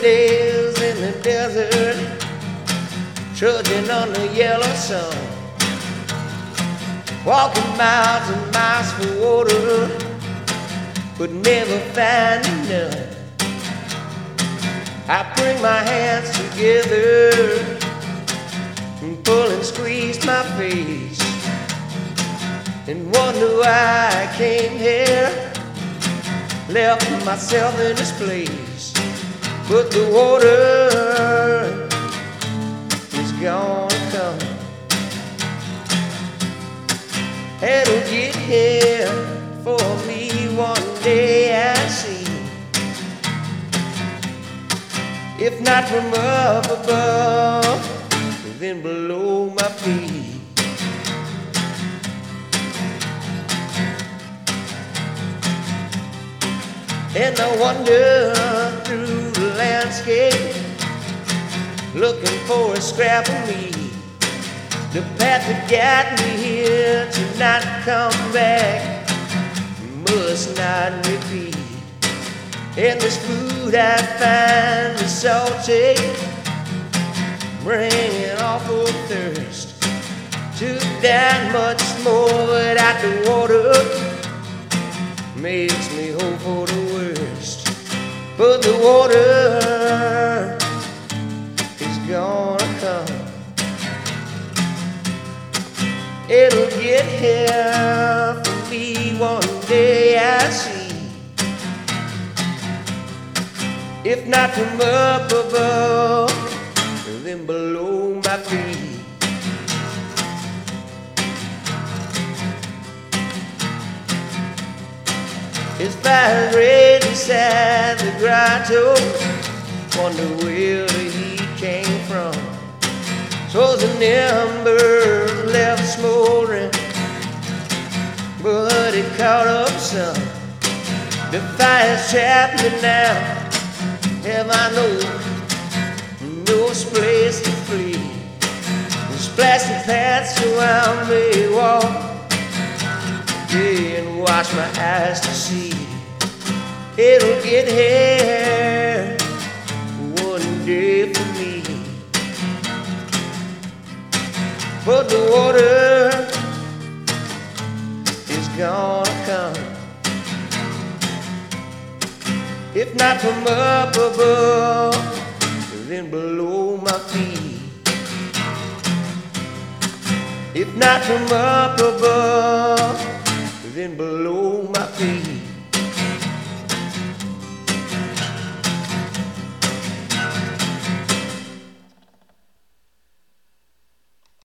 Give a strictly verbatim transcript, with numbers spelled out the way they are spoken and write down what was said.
days in the desert, trudging on the yellow sun, walking miles and miles for water, but never finding none. I bring my hands together and pull and squeeze my face and wonder why I came here, left myself in this place. But the water is gonna come. It'll get here for me one day, I see. If not from up above, then below my feet. And I wander through the landscape, looking for a scrap of meat. The path that got me here to not come back must not repeat. And this food I find is salty, bringing awful thirst. Took down much more without the water, makes me hope for the worst. But the water is gonna come. It'll get here for me one day, I see. If not from up above, then below my feet. As fire red inside the grotto, wonder where the heat came from. So the ember left smoldering, but it caught up some. The fire's trapped me now. Have I no, no place to flee? There's plastic paths around me, walk, yeah, and wash my eyes to see. It'll get here one day for me. But the water is gonna come. If not from up above, then below my feet. If not from up above,